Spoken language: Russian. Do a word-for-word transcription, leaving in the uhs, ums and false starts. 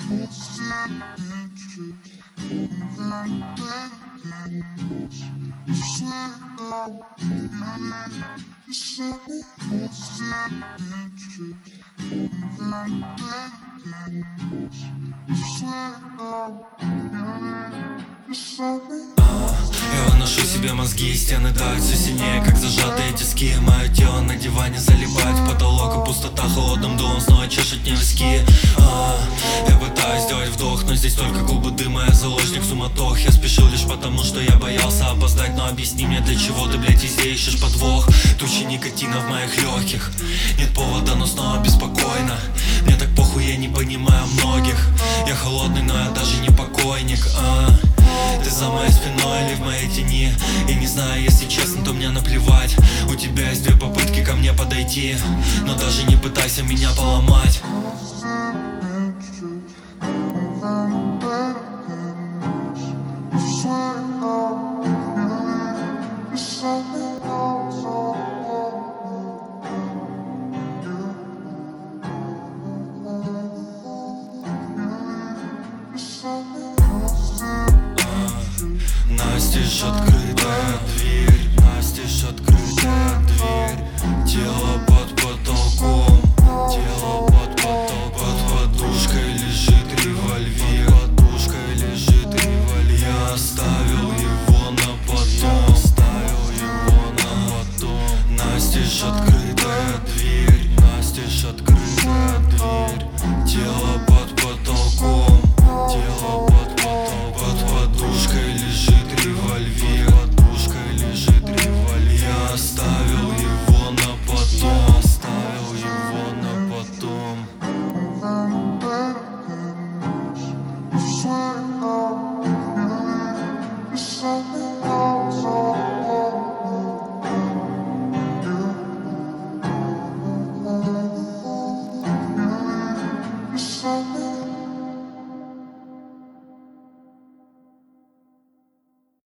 Я выношу себе мозги, стены давят все сильнее, как зажатые тиски. Мое тело на диване залипает в потолок, и пустота холодным дулом снова чешет мне виски. а, Я пытаюсь сделать вдох, но здесь только клубы дыма. Я заложник суматох, я спешил лишь потому, что я боялся опоздать. Но объясни мне, для чего ты, блядь, везде ищешь подвох? Тучи никотина в моих легких, нет повода, но снова беспокойно. Мне так похуй, я не понимаю многих. Я холодный, но я даже не покойник. а. Ты за моей спиной или в моей тени? Я не знаю, если честно, то мне наплевать. У тебя есть две попытки ко мне подойти, но даже не пытайся меня поломать. Настежь открытая дверь, настежь открытая дверь. Тело под потолком, тело под потолком. Под подушкой лежит револьвер, под подушкой лежит револьвер. Я оставил его на потом, оставил его на потом. Настежь открытая дверь, настежь открытая дверь. Тело под потолком, тело под потолком. Под подушкой лежит револьвер, подушкой лежит револьвер. Я оставил его на потом, оставил его на потом. Sorry.